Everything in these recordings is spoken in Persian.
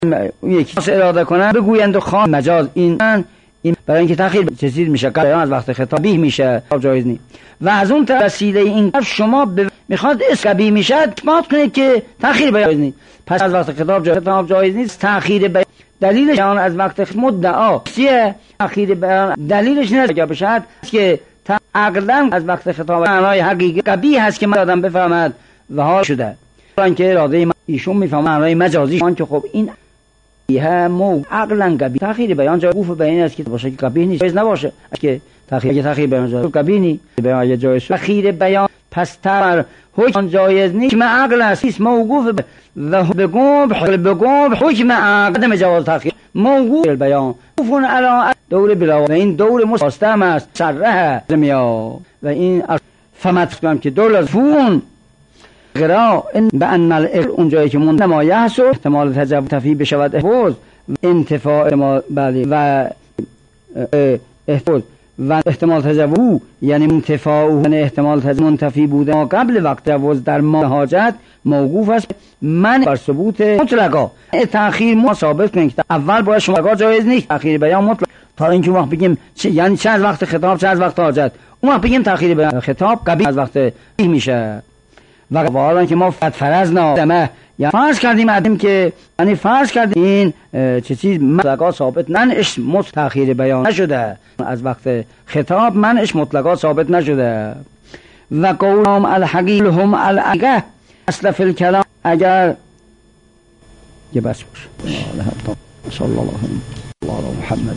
یکی خاص اراده کنن بگویند و خاص مجاز این برای اینکه تأخیر چیزی میشه بیان از وقت خطاب بیه میشه جایز نیست. و از اون طرف وسیله این شما میخواد اسکبی میشه اثبات کنید که تأخیر بیان نیست، پس از وقت خطاب جایز نیست. تأخیر بیان دلیلش آن از وقت مدعا چیه؟ تأخیر بیان دلیلش نه که بشد که عقلا از وقت خطاب معنای حقیقی قبیح هست که من آدم بفهمد و ها شده چون که اراده ایشون میفهمه معنای مجازی آن که خب این مو عقلا قبیح. تأخیر بیان جای گفت بیان است که باشه که قبیح نیست، جایز نباشه که تأخیر بیان جایز قبیح نیست. بیان جایز تأخیر بیان پس تر حکم جایز نیست، ما عقل است موقوف و بگم حکم عدم جواز تأخیر موقوف بیان گفتن الان دور بلا و این دور مستقیم است سره زمیا و این فهمت کنم که دور فون غرا ان بان اون جایی که من نمایه هست احتمال تجاوز تفی بشود احفظ انتفاع بعدی و احفظ و احتمال تجاوز یعنی انتفاع و احتمال تجاوز منتفی بوده ما قبل وقت تجاوز در ما حاجت موقوف است من بر ثبوت مطلقا. تأخیر ما ثابت کنیم که اول باید شما جایز نیست تأخیر بیان مطلق تا اینکه وقت بگیم یعنی چه از وقت خطاب چه از وقت حاجت اون وقت بگیم تأخیر بیان خطاب قبیح از وقت میشه و والا که ما فرض نامه یا فرض کردیم که یعنی فرض کردیم این چه چیز مطلقا ثابت منش تأخیر بیان نشده از وقت خطاب منش مطلقا ثابت نشده. و قولهم الحقیل هم العقه اصل فی الکلام اگر یه بس باشه صلی الله علیه محمد.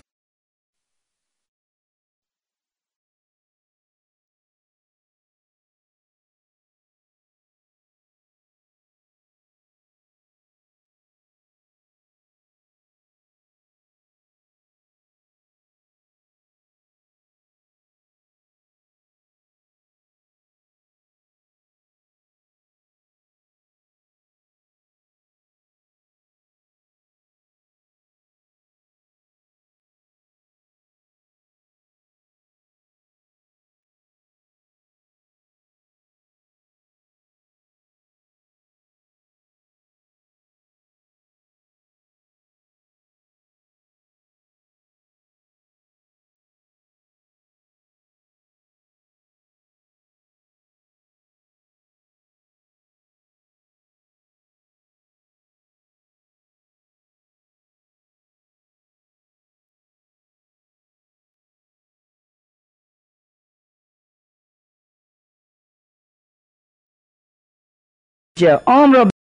عام را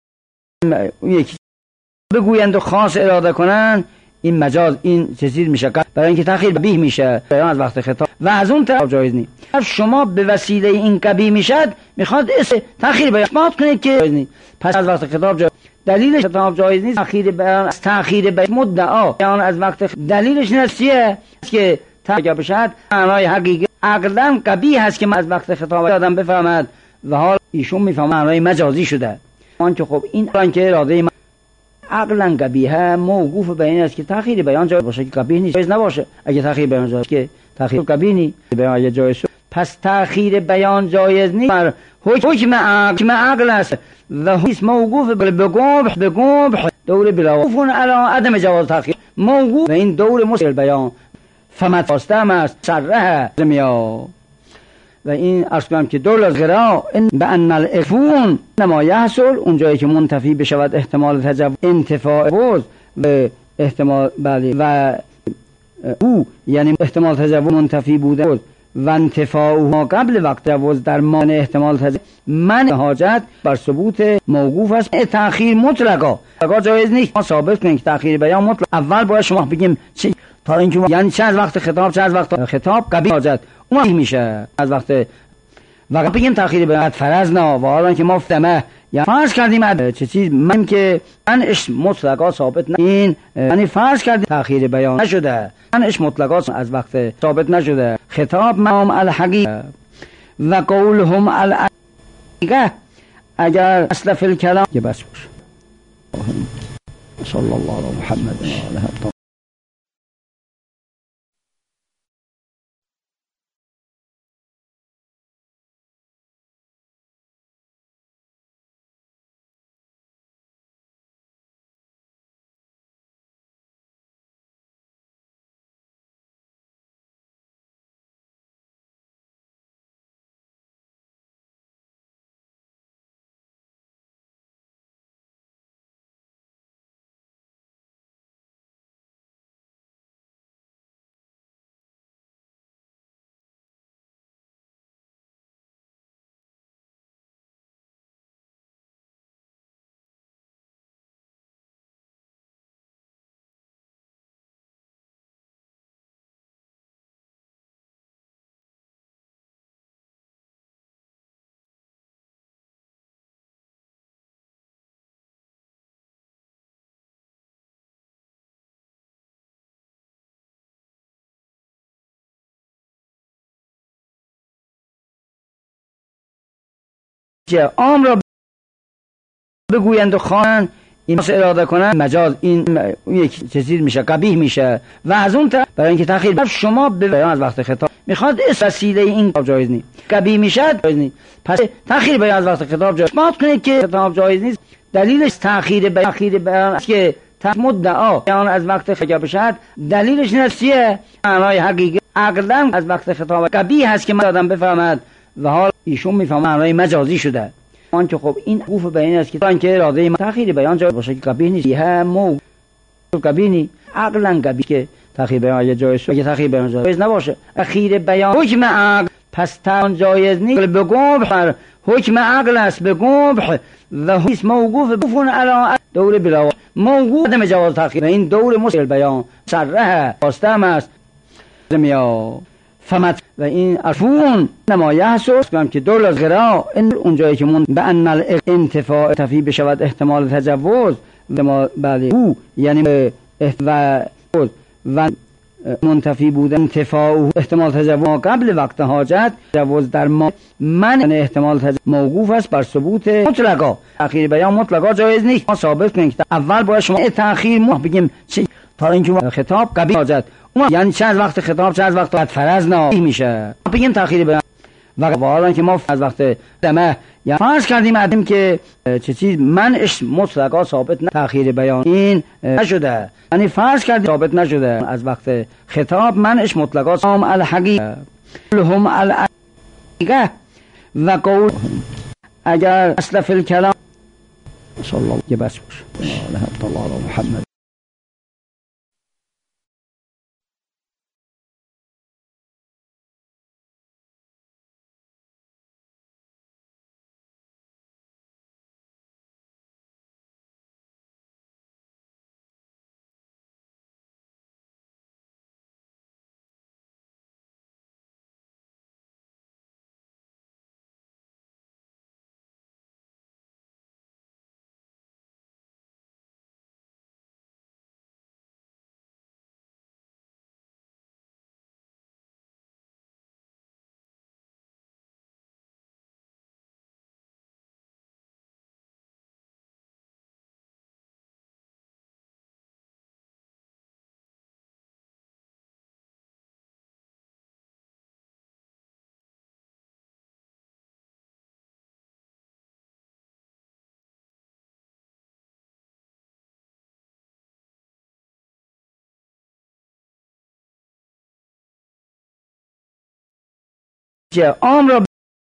یکی بگویند و خاص اراده کنن این مجاز این چیزی میشه برای اینکه تأخیر بیه میشه بیان از وقت خطاب و از اون طرف جایز نیست. شما به وسیله این قبیح میشد میخواد تأخیر بیان اثبات کنید که جایز نیست، پس از وقت خطاب جایز دلیلش خطاب جایز نیست. تأخیر بیان مدعا بیان از وقت دلیلش نسیه که تأخیر بشد معنای حقیقی عقلا قبیح هست که از وقت خطاب آدم بفهمد و حال ایشون میفهمه معنای مجازی شده آن که خب این که اراده عقلا قبیحه موقوف به این است که تأخیر بیان جایز باشه که قبیح نیست، جایز نباشه اگه تأخیر بیان جایز که تأخیر قبیح نیست بیان جایز پس تأخیر بیان جایز نیست حکم عقل است و حکم موقوف بگم دور بلا گفتن الان عدم جواز تأخیر موقوف و این دور مستقل بیان فمت فاستم است سره زمیا و این اصلا که دور غرا ان بان الافون نما یحصل اون جایی که منتفی بشود احتمال تجاوز انتفاع بود و احتمال بعدی و او یعنی احتمال تجاوز منتفی بوده بود و انتفاع ما قبل وقت تجاوز در مانع احتمال تجاوز من حاجت بر ثبوت موقوف است. تأخیر مطلقا جایز نیست ما ثابت کنیم که تأخیر بیان مطلق اول باید شما بگیم تا اینکه یعنی چه از وقت خطاب چه از وقت خطاب قبیح حاجت اون میشه از وقت و بگیم تأخیر بیان فرض نه و حالا که ما فتمه یا فرض کردیم چه چیز من که منش مطلقا ثابت نه این یعنی فرض کردیم تأخیر بیان نشده منش مطلقا از وقت ثابت نشده خطاب مام الحقیق و قولهم العقه اگر اصل فی الکلام یه بس باشه صلی الله علیه محمد و آله عام را بگویند و خوانند، این اراده کنند مجاز این یک چیزی میشه، قبیح میشه. و از اون طرف برای اینکه تأخیر شما به بیان از وقت خطاب میخواد وسیله این جایز نیست، قبیح میشه جایز نیست، پس تأخیر بیان از وقت خطاب جایز. اثبات کنید که خطاب جایز نیست، دلیلش تأخیر بیان است که مدعا بیان از وقت خطاب بشد، دلیلش این است که معنای حقیقی عقلا از وقت خطاب قبیح هست که من آدم بفهمد و حال ایشون میفهمه معنای مجازی شده. آن که خب این حروف بیان است که آنکه اراده تأخیر بیان جایز باشه که قبیح نیست، هم قبیح نیست، عقلا قبیح که تأخیر بیان جایز، اگه تأخیر بیان جایز نباشه اخیر بیان حکم عقل، پس تأخیر جایز نیست به قبح، حکم عقل است به قبح و حیث موقوف بفون علا دور بلا موقوف عدم جواز تأخیر، این دور مسئل بیان سره باستم است زمیا فمت و این عفون نمایه حسوس کنم که دول از غرا این اونجایی که من به ان الانتفاع تفی بشود احتمال تجوز و بله او یعنی و منتفی بودن انتفاع احتمال تجوز قبل وقت حاجت تجوز در ما من احتمال تجوز موقوف است بر ثبوت مطلقا، تأخیر بیان مطلقا جایز نیست. ما ثابت کنیم که اول باید شما تأخیر بگیم تا اینکه خطاب قبیح حاجت یعنی چه از وقت خطاب چه از وقت بعد فرض نه میشه بگیم تأخیر بیان و حالا که ما از وقت دمه یا فرض کردیم عدم که چه چیز منش مطلقا ثابت نه تأخیر بیان این نشده، یعنی فرض کردیم ثابت نشده از وقت خطاب منش مطلقا هم الحقیقه هم الحقیقه و قول اگر اصل فی الکلام صلی الله علیه بس باشه الله محمد عام را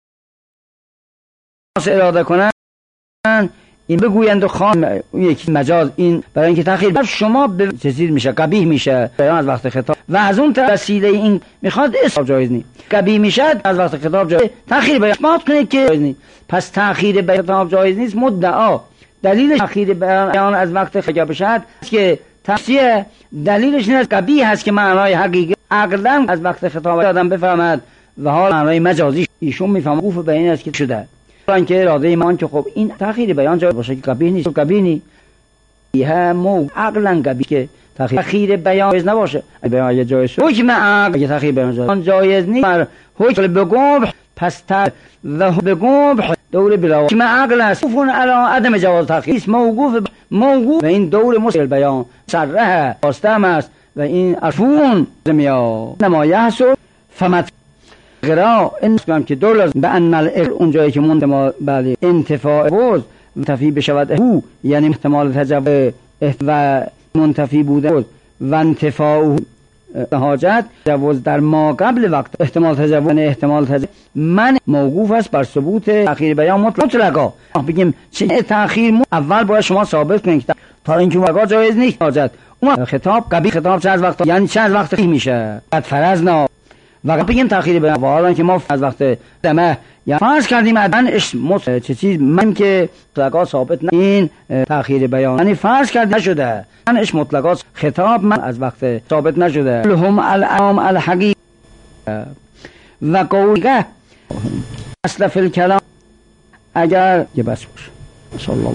اراده کنند این بگویند و خوان یک مجاز این برای اینکه تأخیر شما به چیزی میشه، قبیح میشه بیان از وقت خطاب و از اون طرف وسیله این میخواد اسم جایز نیست، قبیح میشه از وقت خطاب جایز، تأخیر بیان اثبات کنید که جایز نیست، پس تأخیر بیان جایز نیست مدعا دلیل تأخیر بیان از وقت خطاب بشد که تفسیر دلیلش این است قبیح هست که معنای حقیقی عقلا از وقت خطاب آدم بفهمد و حال معنای مجازی ایشون میفهمه خوف بیان است که شده آن که اراده ایمان که خب این تأخیر بیان جایز باشه که قبیح نیست، قبیح نیست هم عقلا قبیح که تأخیر بیان جایز نباشه بیان جایز حکم عقل تأخیر بیان جایز نیست حکم به قبح پس و به قبح دور بلا حکم عقل است فون علا عدم جواز تأخیر موقوف و این دور مسئل بیان سره باستم است و این عفون زمیا نمایه حسوس فمت غرا این اسم که دول به ان اونجایی که مونده ما بله انتفاع وز منتفی بشود او یعنی احتمال تجوز و منتفی بوده و انتفاع حاجت تجوز در ما قبل وقت احتمال تجوز من موقوف است بر ثبوت تأخیر بیان مطلقا بگیم چه تأخیر اول باید شما ثابت کنید تا اینکه واقعا جایز نیست حاجت اون خطاب قبیح خطاب چه از وقت یعنی چه از وقت میشه بعد فرض نه و بگیم تأخیر بیان حالا که ما از وقت دمه یا فرض کردیم منش چه چیز من که مطلقا ثابت نه این تأخیر بیان یعنی فرض کرد نشده منش مطلقا خطاب من از وقت ثابت نشده هم العام الحقیقه و قوله اصل فی الکلام اگر یه بس باشه صلی الله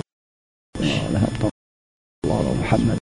علیه محمد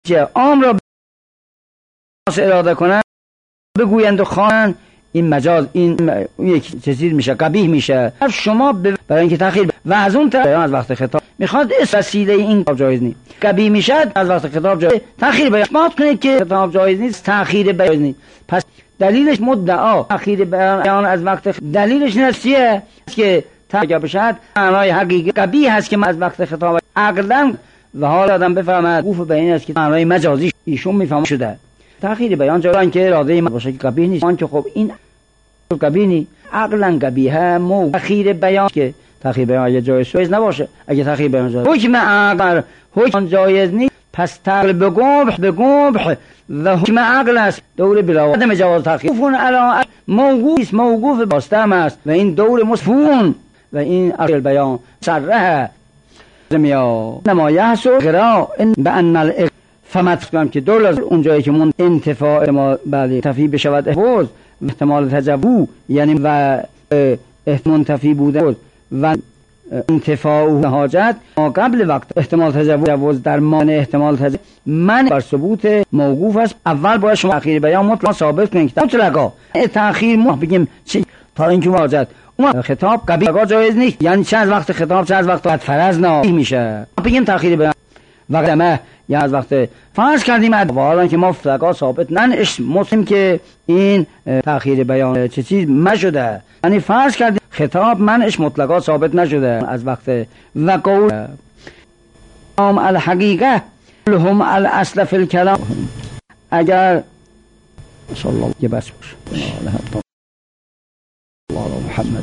عام را اراده کنند بگویند و خوانند، این مجاز این یک چیزی میشه، قبیح میشه. شما برای اینکه تأخیر و از اون طرف از وقت خطاب میخواد وسیله این جایز نیست، قبیح میشه از وقت خطاب جایز. تأخیر بیان اثبات کنید که خطاب جایز نیست، تأخیر بیان نیست. پس دلیلش مدعا تأخیر بیان از وقت دلیلش نسیه که تأخیر بشد معنای حقیقی قبیح هست که از وقت خطاب عقلا و حال آدم بفهمد گوف به این است که معنای مجازی ایشون میفهمه شده. تأخیر بیان جایی که اراده ما باشه که قبیح نیست، آن که خب این قبیح نیست، عقلا قبیحه. تأخیر بیان که تأخیر بیان اگه جایز نباشه، اگه تأخیر بیان جایز حکم عقل حکم جایز نیست، پس تقل به قبح و حکم عقل است دور بلا عدم جواز تأخیر علا موقوف باستم است و این دور مصفون و این اصل بیان صرح نما یحصل غرا به ان فمت که دور لازم اون جایی که من انتفاع ما بعد تفی بشود حفظ احتمال تجبو یعنی و منتفی بوده و انتفاع حاجت ما قبل وقت احتمال تجوز در مانع احتمال تجوز من بر ثبوت موقوف است. اول باید شما تأخیر بیان مطلق ثابت کنید که مطلقا تأخیر ما بگیم تا اینکه حاجت اون خطاب قبیح جایز نیست، یعنی چه از وقت خطاب چه از وقت فرض نه میشه بگیم تأخیر بیان وقت یا از وقت فرض کردیم حالا که ما مطلقا ثابت ننش مسلم که این تأخیر بیان چه چیز نشده، یعنی فرض کردیم خطاب منش مطلقا ثابت نشده از وقت و قول هم الحقیقه هم الاصل فی الکلام. اگر صلی الله علیه بس باشه الله محمد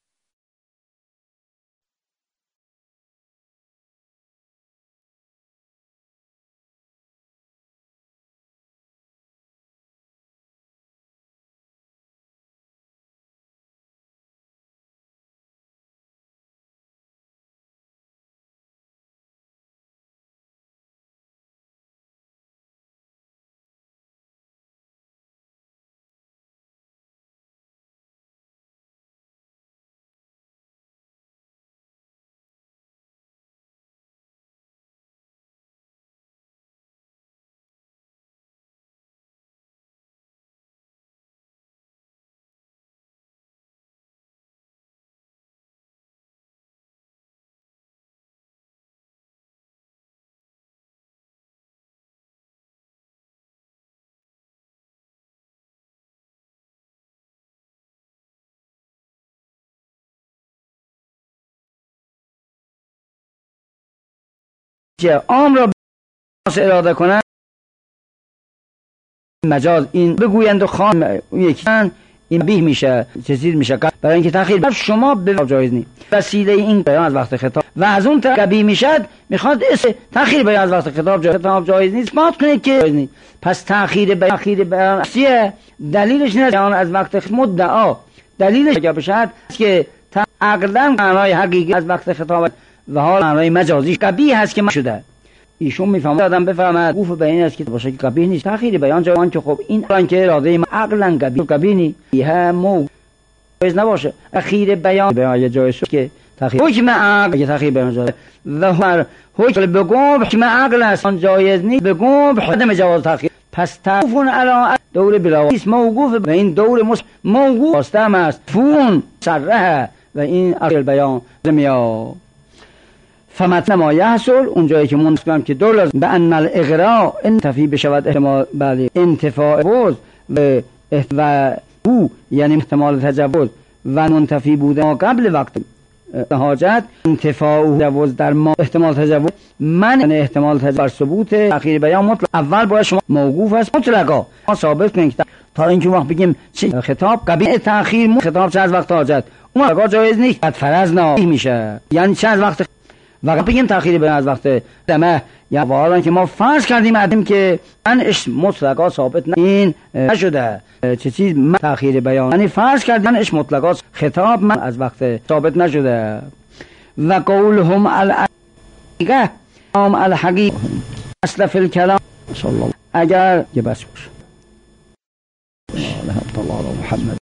عام را اراده کنند مجاز این بگویند و خوان یکی این بیه میشه چیزی میشه برای اینکه تأخیر شما به جایز نیست وسیله این بیان از وقت خطاب و از اون طرف قبیح میشد میخواد تأخیر بیان از وقت خطاب جایز نیست اثبات کنید که جایز نیست. پس تأخیر بیان چیه؟ دلیلش نیست بیان از وقت مدعا دلیلش اگه بشد که عقلا معنای حقیقی از وقت خطاب و حال معنای مجازی قبیح هست که شده ایشون میفهمه آدم بفهمد گوف به این است که باشه که قبیح نیست. تأخیر بیان جوان که خب این الان که اراده ما عقلا قبیح نیست هم جایز نباشه. اخیر بیان جایز که تأخیر حکم عقل اگه تأخیر بیان جایز و هر حکم به حکم عقل است جایز نیست به عدم جواز تأخیر پس تعفون علا دور بلا موقوف و این دور موقوف باستم است فون صرح و این اصل بیان زمیا فمتن ما یحصل اون جایی که منصفم که دور لازم به ان الاغراء انتفی بشود احتمال بعد انتفاع حفظ و او یعنی احتمال تجوز و منتفی بوده ما قبل وقت حاجت انتفاع تجوز در ما احتمال تجوز من یعنی احتمال تجوز بر ثبوت تأخیر بیان مطلق اول باید شما موقوف است مطلقا ما ثابت کنید تا اینکه وقت بگیم خطاب قبیح تأخیر خطاب چه از وقت حاجت اون مطلقا جایز نیست بعد فرض نه میشه، یعنی چه از وقت وقت بگیم تأخیر بیان از وقت دمه یا والا که ما فرض کردیم عدم که انش مطلقا ثابت این نشده چه چیز تأخیر بیان یعنی فرض کردیم انش مطلقا خطاب من از وقت ثابت نشده و قولهم الحقیقه هم الحقیقه اصل فی الکلام صلی الله اگر یه بس باشه الله محمد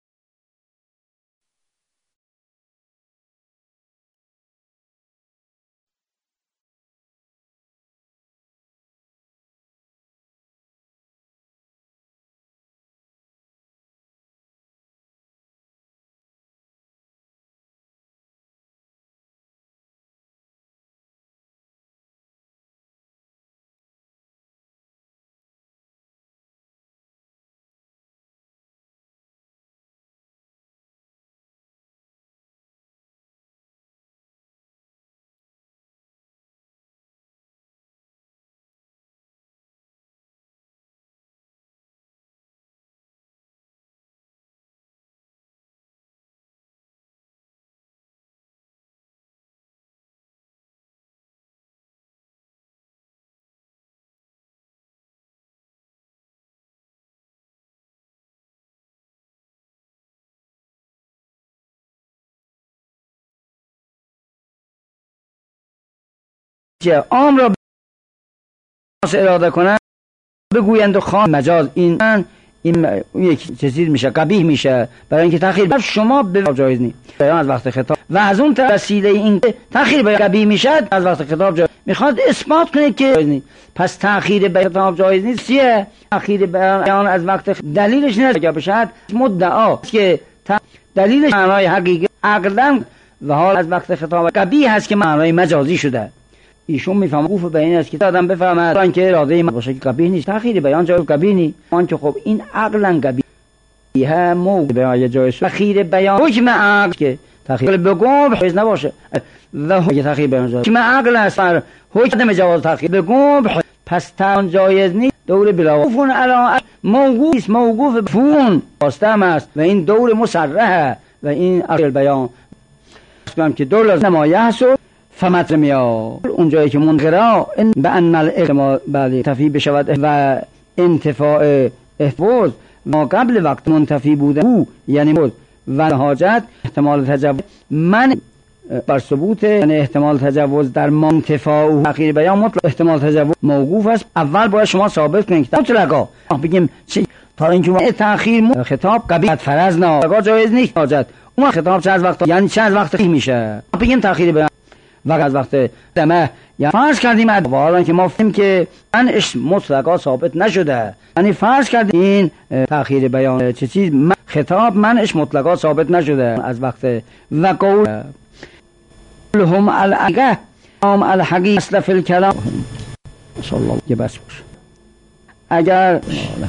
که عام را اراده کنند بگویند و خواهند مجاز این یک چیزی میشه قبیح میشه، برای اینکه تأخیر شما به جایز نیست بیان از وقت خطاب و از اون طرف وسیله این تأخیر بیان قبیح میشه از وقت خطاب جایز میخواد اثبات کنه که جایز نیست. پس تأخیر بیان خطاب جایز نیست. چیه تأخیر بیان از وقت؟ دلیلش نه که بشد مدعا که دلیلش معنای حقیقی عقلا و حال از وقت خطاب قبیح هست که معنای مجازی شده. ایشون میفهمه وقوف به این است که آدم بفهمد اینکه اراده من باشه که قبیح نیست، تأخیر بیان جای قبیح نیست، آن که خب این عقلا قبیحه موجب بیان جای تأخیر بیان حکم عقل که تأخیر بگم حیز نباشه و حکم تأخیر بیان جای حکم عقل است حکم جواز تأخیر بگم پس تان جایز نیست. دور بلا وقوف علی موقوف موقوف فون واستم است و این دور مصرحه و این اصل بیان اسمم که دور لازم نمایه هست فمت میا اونجایی که منقرا به ان الاحتمال بله تفی بشود و انتفاع احفاظ ما قبل وقت منتفی بوده او یعنی بود و حاجت احتمال تجاوز من بر ثبوت یعنی احتمال تجاوز در منتفاع و تأخیر بیان مطلق احتمال تجاوز موقوف است. اول باید شما ثابت کنید که مطلقا بگیم چی تا اینکه تأخیر خطاب قبیح فرض نه مطلقا جایز نیست حاجت اون خطاب چه از وقت یعنی چه از وقت میشه بگیم تأخیر بیان وقت از وقت دمه یا فرض کردیم حالا که ما فهمیم که منش مطلقا ثابت نشده یعنی فرض کردیم این تأخیر بیان چه چیز خطاب منش مطلقا ثابت نشده از وقت و قول لهم الحقه هم الحقی اصل فی الکلام صلی الله علیه بس باشه اگر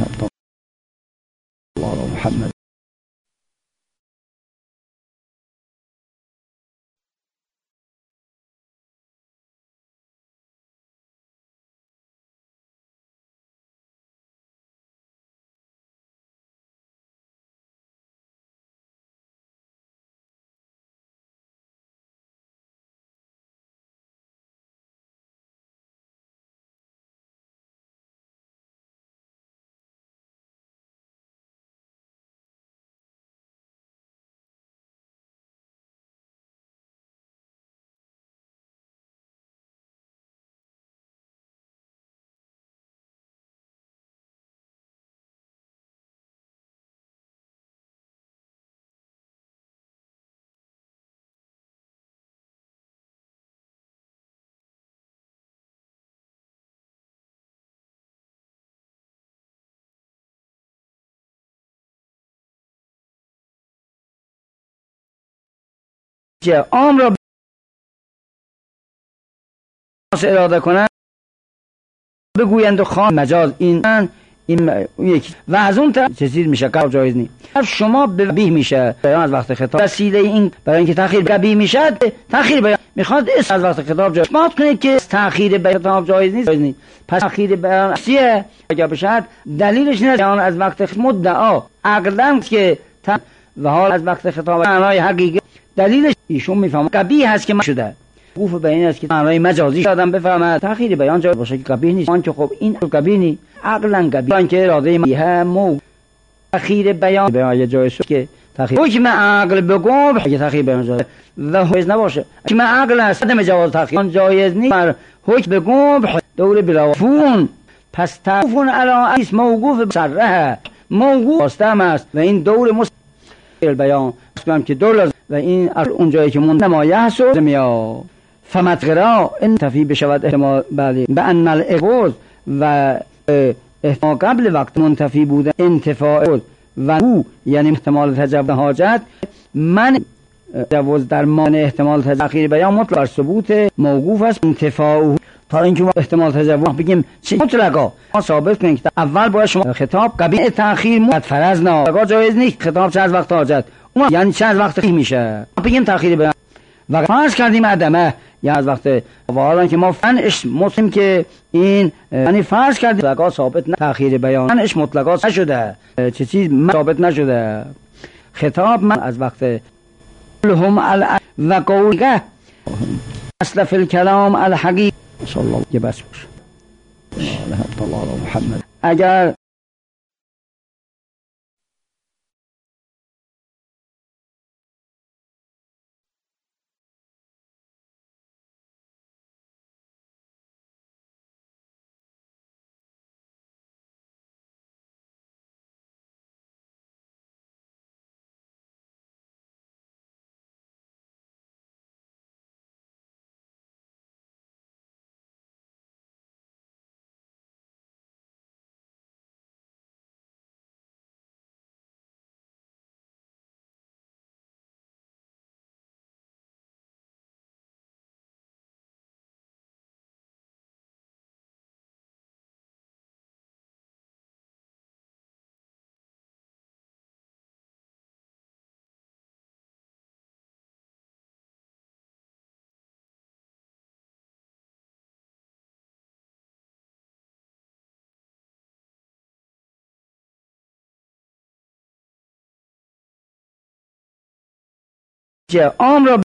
الله محمد که عام را اراده کنند بگویند و خواهند مجاز این یکی و از اون طرف چیزی میشه قبیح جایز نیست. شما قبیح میشه بیان از وقت خطاب وسیله این برای اینکه تأخیر قبیح میشه تأخیر بیان میخواد از وقت خطاب جایز اثبات کنه که تأخیر بیان جایز نیست. پس تأخیر بیان چیه اگه بشه دلیلش نه بیان از وقت مدعا عقلا که و حال از وقت خطاب معنای حقیقی دلیلش ایشون میفهمه قبیح هست که شده وقوف به این است که معنای مجازی آدم بفهمد تأخیر بیان جای باشه که قبیح نیست آن که خب این قبیح نیست عقلا قبیح آن که اراده من مو تأخیر بیان جای که تأخیر حکم عقل بگم اگه تأخیر بیان جای و حیز نباشه حکم عقل است عدم جواز تأخیر جایز نیست حکم بگم دور بلا فون پس توفون علی اسم موقوف صرحه موقوف واستم است و این دور بیان اسمم که دور لازم و این اونجایی که نمایه هست میا فمتغرا انتفی بشود احتمال بله به ان الاغوز و احتمال قبل وقت منتفی بوده انتفاع و او یعنی احتمال تجاوز حاجت من تجاوز در مان احتمال تأخیر بیان مطلق ثبوت موقوف است انتفاع تا اینکه ما احتمال تجاوز بگیم چی مطلقا ما ثابت کنیم که اول باید شما خطاب قبیح تأخیر مد فرض نه مطلقا جایز نیست خطاب چه از وقت حاجت اون یعنی چه از وقت میشه بگیم تأخیر بیان و فرض کردیم عدمه یا از وقت والا که ما فنش مسلم که این یعنی فرض کردیم مطلقا ثابت نه تأخیر بیان فنش مطلقا نشده چه چیز ثابت نشده خطاب من از وقت لهم و قوله اصل فی الکلام الحقی صلی الله علیه بس باشه الله محمد اگر عام را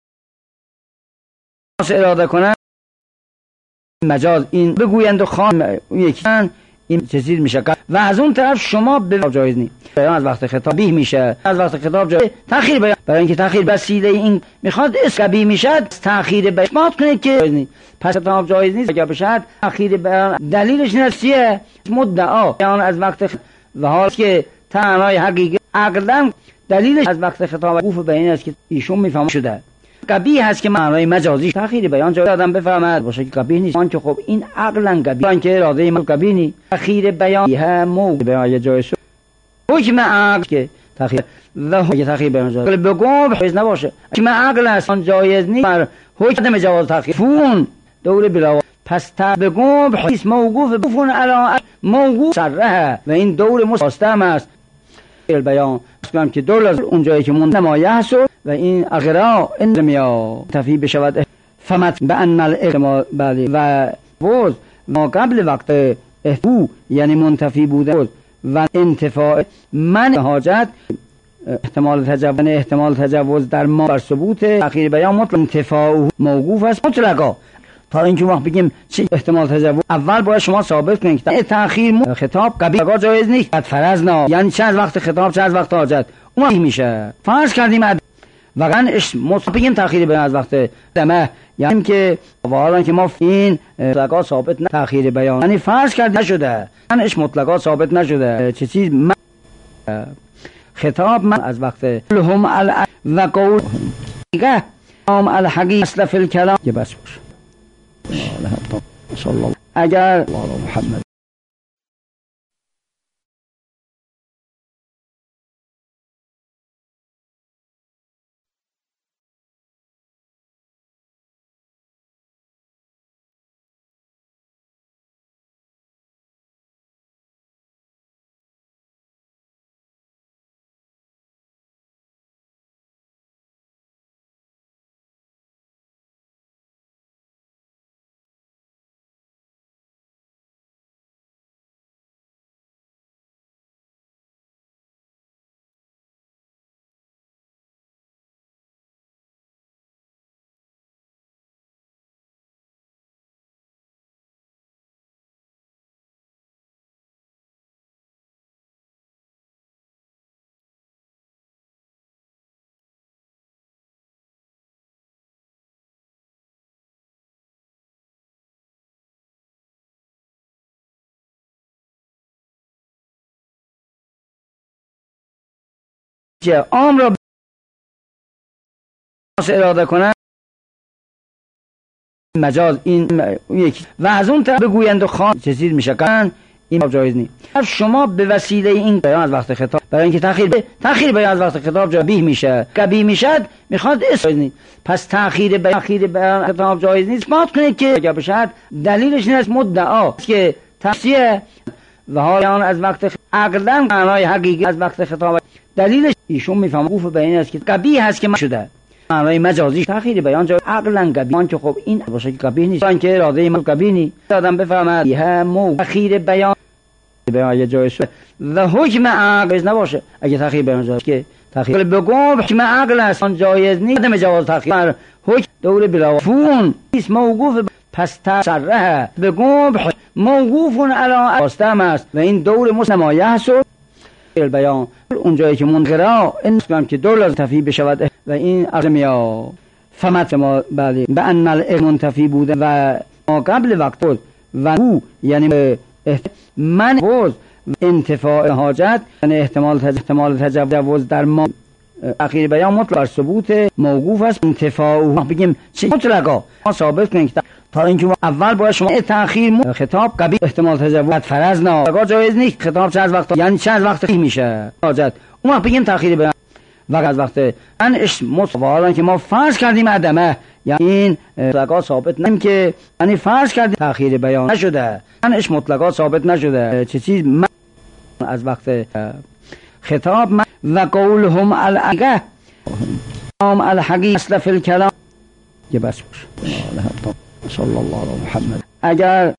اراده کنند مجاز این بگویند و خان یکی این چیزی میشه و از اون طرف شما به جایز نیست بیان از وقت خطاب بیه میشه از وقت خطاب جایز تاخیر بیان برای اینکه تاخیر وسیله این میخواد اسکبی میشه تاخیر بیان مات کنه که جایز نیست پس خطاب جایز نیست اگه بشه تاخیر بیان دلیلش نسیه مدعا بیان از وقت و حال که تنهای حقیقی عقلا دلیلش از وقت خطاب گوف به این است که ایشون میفهم شده قبیح هست که معنای مجازی تاخیر بیان جای آدم بفهمد باشه که قبیح نیست آن که خب این عقلا قبیح آن که اراده ما قبیح نیست تاخیر بیان هم بیان جای شو حکم عقل که تاخیر و تاخیر بیان جایز بگم حیز نباشه حکم عقل است آن جایز نیست بر حکم جواز تاخیر فون دور بلا پس بگم حیث موقوف بفون علی موقوف سره و این دور مستم است بیان اسمم که دور اونجایی که من نمایه هست و این اغرا انمیا تفی بشود فمت به ان الاغما بله و وز ما قبل وقت احفو یعنی منتفی بوده و انتفاع من حاجت احتمال تجاوز در ما بر ثبوت اخیر بیان مطلق انتفاع موقوف است مطلقا تا اینکه وقت بگیم چه احتمال تجاوز اول باید شما ثابت کنید که تأخیر خطاب قبیل جایز نیست بعد فرض نه یعنی چه از وقت خطاب چه از وقت حاجت اون میشه فرض کردیم واقعا بگیم تأخیر بیان از وقت دمه یعنی که واقعا که ما این مطلقا ثابت نه تأخیر بیان یعنی فرض کرد نشده یعنی مطلقا ثابت نشده چه چیز خطاب من از وقت هم و قول هم الحقیق اصل فی الکلام که بس باشه صلی الله اگر محمد عام را اراده کنند مجاز این یکی و از اون طرف بگویند و خان چیزی میشه کن این جایز نیست شما به وسیله این بیان از وقت خطاب برای اینکه تاخیر بیان از وقت خطاب جایز میشه قبیح میشد میخواد جایز نیست پس تاخیر بیان خطاب جایز نیست مات کنه که اگه بشه دلیلش نیست مدعا که تفسیر و حال از وقت عقلا معنای حقیقی از وقت خطاب دلیلش ایشون میفهمه گوف به این است که قبیح هست که شده معنای مجازی تاخیر بیان جای عقلا قبیح آن که خب این باشه که قبیح نیست آن که اراده ما قبیح نیست آدم بفهمد هم تاخیر بیان جای شده و حکم عقل نباشه اگه تاخیر بیان جای که تاخیر بگم حکم عقل است آن جایز نیست عدم جواز تاخیر حکم دور بلا فون اسم موقوف پس سره بگم موقوف علی استم است و این دور مسلمایه است بیان اونجایی که منقرا این که دور لازم تفی بشود و این ارمیا فمت ما بله به ان المنتفی بوده و ما قبل وقت و او یعنی من بود انتفاع حاجت یعنی احتمال تجاوز در ما اخیر بیان مطلق ثبوت موقوف است انتفاع بگیم چه مطلقا ما ثابت کنیم تا اینکه اول باید شما تأخیر خطاب قبیح احتمال تجاوز فرض نه جایز نیست خطاب چه از وقت یعنی چه از وقت میشه حاجت اون بگیم تأخیر بیان وقت از وقت انش مصوارن که ما فرض کردیم عدمه یعنی این مطلقا ثابت نیم که یعنی فرض کردیم تأخیر بیان نشده انش مطلقا ثابت نشده چه چیز از وقت خطاب و قولهم الحقیقه هم الحقیقه اصل فی الکلام که بس باشه صلی الله علی محمد اگر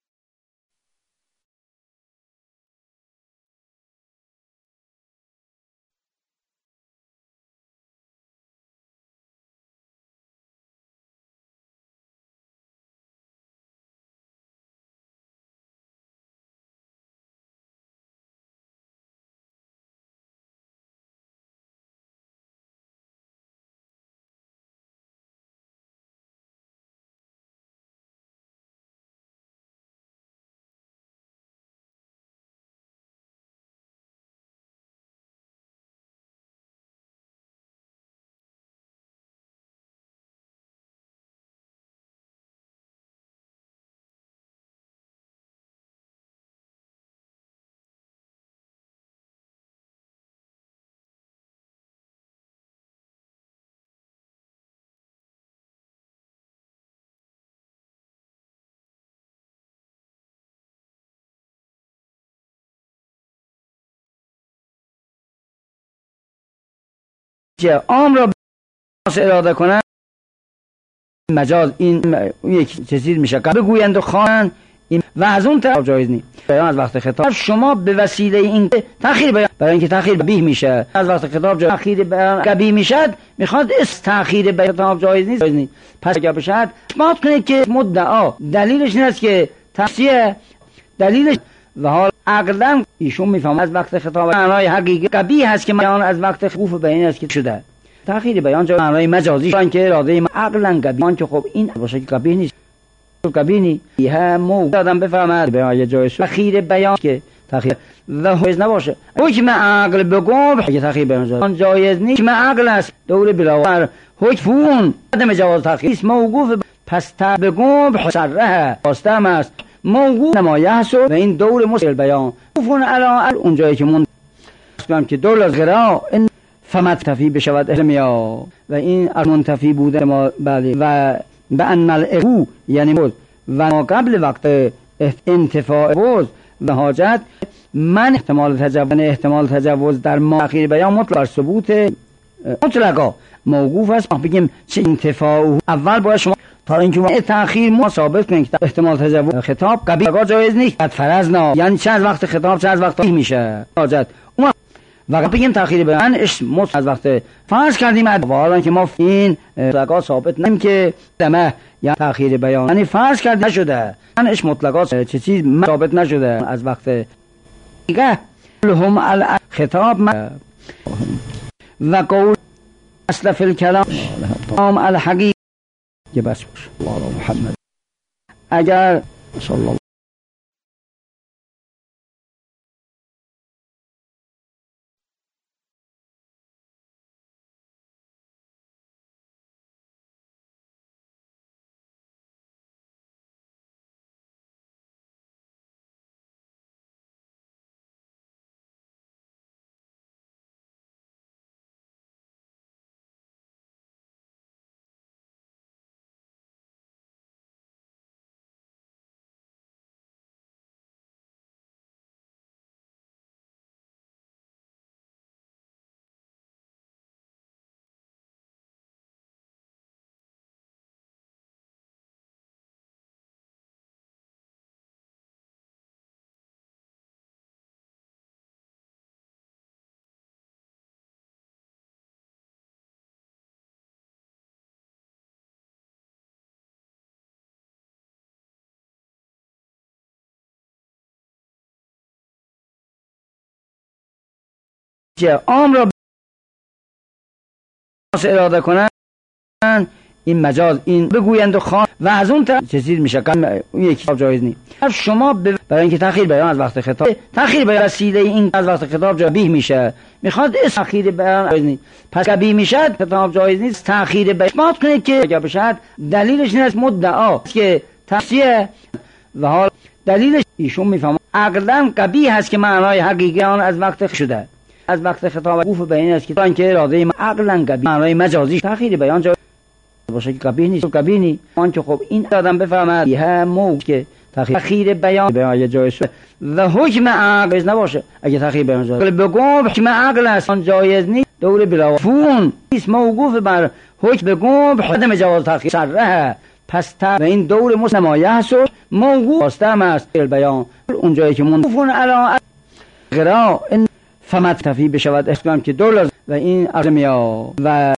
عام را اراده کنند مجاز این یک چیزی میشه بگویند و خوانند و از اون طرف جایز نیست. بیان از وقت خطاب شما به وسیله این تأخیر بیان برای اینکه تأخیر قبیح میشه از وقت خطاب تأخیر بیان قبیح میشد میخواد تأخیر بیان خطاب جایز نیست. پس اگه بشد اثبات کنید که مدعا دلیلش این است که تفسیر دلیلش و حال عقلا ایشون میفهم از وقت خطاب معنای حقیقی قبیح هست که بیان از وقت خوف بیان است که شده تأخیر بیان جای معنای مجازی شدن که اراده عقلا قبیح که خب این باشه که قبیح نیست قبیح همو آدم بفهمد به جای تأخیر بیان که تأخیر و جایز نباشه حکم عقل بگم اگه تأخیر بیان جایز نیست حکم عقل است دور بلاور حکم عدم جواز تأخیر است موقوف پس بگم سره واستم است موقوف نمایه است و این دور مسئله بیان موقوفون علی اون جایی که من گفتم که دور از غرا این فمتفی بشود اسمیا و این منتفی بوده ما بله و به ان العقو یعنی بود و ما قبل وقت انتفاع بود و حاجت من احتمال تجاوز در تأخیر بیان مطلق ثبوت مطلقا موقوف است. بگیم چه انتفاع اول باید شما تا اینکه ما تأخیر ما ثابت کنیم که احتمال تجاوز خطاب قبیح جایز نیست قد فرضنا یعنی چه از وقت خطاب چه از وقت میشه حاجت و بگیم تأخیر بیان مطلق از وقت فرض کردیم حالا که ما این مطلقا ثابت نمیم که دمه یا تأخیر بیان یعنی فرض کرد نشده اش مطلقا چه چیز ثابت نشده از وقت دیگه هم الخطاب و قول اصل فی الکلام تمام الحقیق که بس باشه الله محمد اگر صلی الله عام را اراده کنند این مجاز این بگویند و خوان و از اون طرف چیزی میشه یک جایز نیست. شما برای اینکه تأخیر بیان از وقت خطاب تأخیر بیان وسیله این از وقت خطاب قبیح میشه میخواد تأخیر بیان جایز نیست پس قبیح میشه خطاب جایز نیست تأخیر بیان اثبات کنید که اگه بشد دلیلش این است مدعا که تفسیر و حال دلیلش ایشون میفهمه عقلا قبیح هست که معنای حقیقی آن از وقت شده از وقت خطاب موقوف به این است که اینکه اراده عقلا قبیح معنای مجازی تأخیر بیان جای باشه که قبیح نیست قبیح نیست آن که خب این آدم بفهمد همو که تأخیر بیان جایز و حکم عقل نباشه اگه تأخیر بیان جایز بگم حکم عقل است آن جایز نیست دور بلا فون است موقوف بر حکم بگم عدم جواز تأخیر سره پس و این دور نمایه است موقوف واستم است بیان اون جایی که موقوفون علی غرا فمتفی بشود اسمم که دور و این ارمیا و